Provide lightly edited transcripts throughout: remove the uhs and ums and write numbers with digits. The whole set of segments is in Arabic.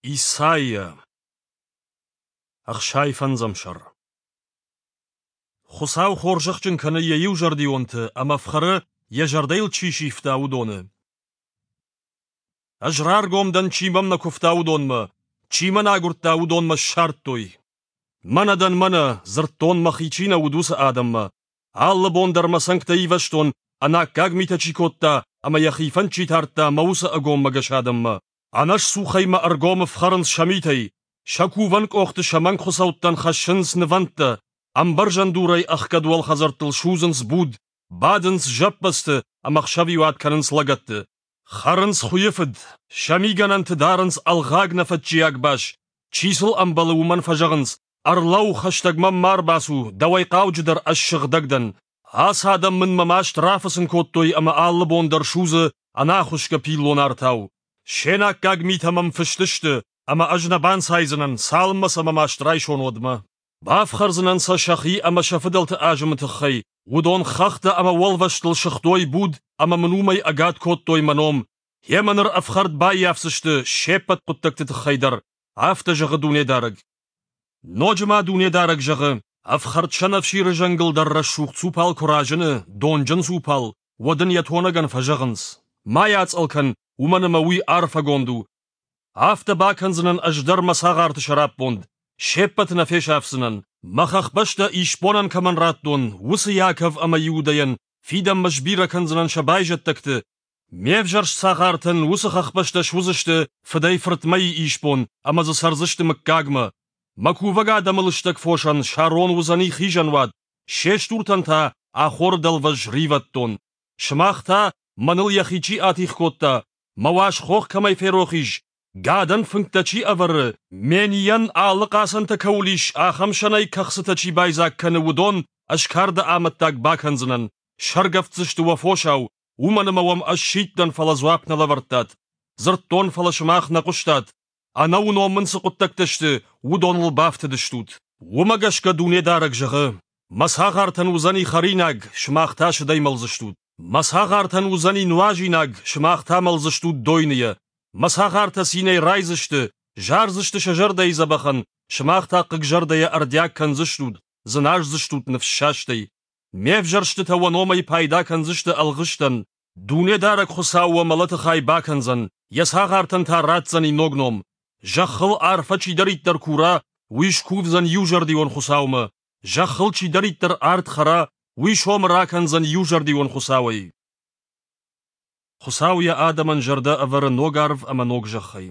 إيسايا أخشاي فنزمشر خساو خورجخجن كان يوجر ديونت أما فخر يجرديل تشيشي فتاودون أجرار قومدن چيمم نكفتاودون ما چيمن آگرتاودون ما شارتوي مندن منا زرتون مخيچينا ودوس آدم ما آل بوندر ما سنكتاي وشتون أنا كاگ ميتا چيكوتا أما يخيفن چيتارتا موسى أقوم مگشادم ما أناش سوخي ما أرقوم فخرنس شميتاي شاكو وانك أخت شمانك خساوتان خشنس نوانتا أم برجن دوري أخكد والخزرتل شوزنس بود بادنس جبست أما خشابي واد كرنس لغت خرنس خويفد شميغان انت دارنس الغاق نفتجياك باش چيسل أمبالو من فجغنس أرلو خشتگ ممار باسو دوي قاوج در أشغ دگدن آسادم من مماش ترافسن كوتوي أما آل بوندر شوزه أنا خوشك بيلون أرتاو شيناك كاگ ميتمم فشتشت أما أجنبان سايزنن سالم مسا مماش ترايشون ودما باف خرزنن سا شخي أما شفدلت آجمت خي ودون خخت أما والوشتل شختوي بود أما منومي أقاد كوتوي منوم يمنر أفخرد باي يافسشت شيبت قدتك تتخيدر عفت جغ دوني دارج نوجما دوني دارج جغ أفخرد شنف شير جنگل در رشوخ سوپال كراجن دون جن سوپال ودن يتونغن فجغنس ما ياتسألكن ومن موي عارفة گوندو عفت باكنزنن أجدر مساغارت شراب بوند شيبت نفيش أفسنن مخخ بشتا إيشبونن كمن راتدون وس ياكف أما يودين فيدم مجبيرة كنزنن شبايجت تكت ميفجرش ساغارتن وسخخ بشتا شوزشت فداي فرت مي إيشبون أما زسرزشت مكاغما مكو وغا دملشتك فوشن شارون وزني خيجن واد شيشتورتن تا آخور دلوج ريوتون شماختا منل يخيچي آتيخ كوتا مواش خوخ كمي فيروخيج قادن فنكتاچي أور مينيان آلقاسن تكوليش آخمشناي كخستاچي بايزاك كنودون أشكار دا آمتاك باكنزنن شرگفتزشت وفوشاو ومن موام أشيتن فلزواب نلورتات زرطون فلشماخ نقشتات أنا ونومن سقطتكتشت ودون البافت دشتوت ومگشك دوني دارك جغ مساغارتن وزني خريناگ شماختاش داي ملزشتوت مساغارتن وزني نواجيناگ شماختا ملزشتوت دوينية مساغارتا سيني رايزشت جارزشت شجر داي زبخن شماختا قجر داي أردياك كنزشتوت زناجزشتوت نفشاشتي ميفجرشت توانومي پايدا كنزشت الغشتن دوني دارك خساو وملت خاي باكنزن يساغارتن تا راتزني نوغنوم جخل عارفة چي دريت در كورا ويش كوفزن يوجر ديون خساوما جخل چي دريت در آرد خرا ويش هم راكنزن يوجر ديون خساوي خساوي آدمن جردا أفر نوغارف أما نوغ جخي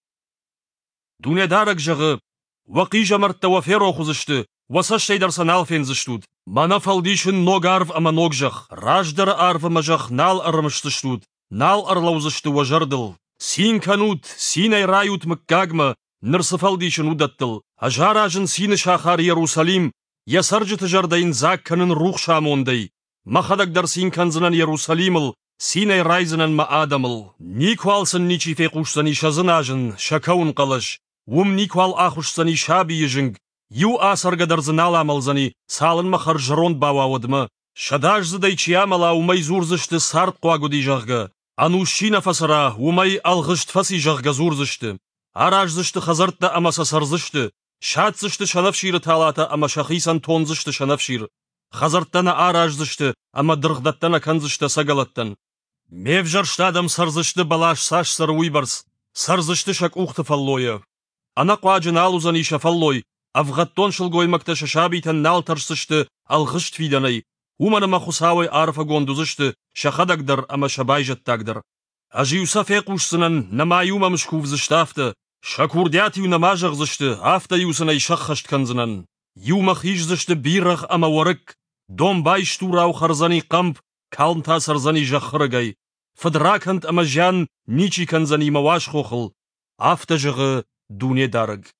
دوني دارك جغ وقيجة مرت وفيرو خزشت وسشتي در سنال فين زشتود ما نفل ديشن نوغارف أما نوغ جخ راج در عارف مجخ نال أرمشتشتود نال أرلوزشت وجردل سين كانوت سيني رايوت مكاغما نرسفل ديشن ودتل هجاراجن سين شاخار يروساليم يسرجت جردين زاك كنن روخ شاموندي مخدك در سين كنزنن يروساليمل سيني رايزنن ما آدمل نيكوالسن نيچي فيقوشتني شزناجن شكون قلش وم نيكوال آخوشتني شابي يجنگ يو آسرگ در زنالا ملزني سالن مخر جروند باواودما شداج زدي چياملا ومي زورزشت سارد قواغو دي جغغا أنوشينا فسرا ومي الغشت فسي جغغا زورزشت عراج زشت خزرت أما سسرزشت شاد زشت شنفشير تالاتا أما شخيسان تونزشت شنفشير خزرتنا عراج زشت أما درغدتنا كنزشت سقلتن ميفجر شتادم سرزشت بلاش ساش سرويبرس سرزشت شك أخت فاللويا أنا قواجن آلوزاني شفاللوي أفغتون شلغوي مكتش شابيتن نال ترسشت الغشت فيداني ومن ما خساوي عارفة قوندوزشت شخدك در أما شبايجت تاقدر أجي يوسفيقوش سنن نما يوما مشكوف زشتافت شاكور دياتي ونما جغزشت آفتا يوسني شخشت كنزنن يوما خيج زشت بيرغ أما ورك دوم بايشتورا وخرزاني قمب كالن تا سرزاني جخرغي فدراكنت أما جان نيچي كنزني مواش خوخل آفتا جغ دوني دارج